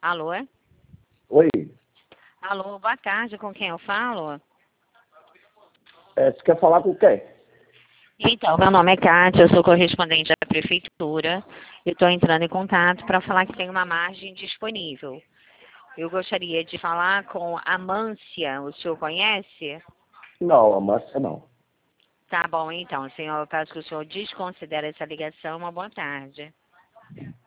Alô? Oi, Alô, boa tarde, com quem eu falo? você quer falar com quem? Então, meu nome é Kátia, eu sou correspondente da prefeitura e estou entrando em contato para falar que tem uma margem disponível. Eu gostaria de falar com a Mância, o senhor conhece? Não, a Márcia não. Tá bom, então, senhor, caso que o senhor desconsidere essa ligação, uma boa tarde.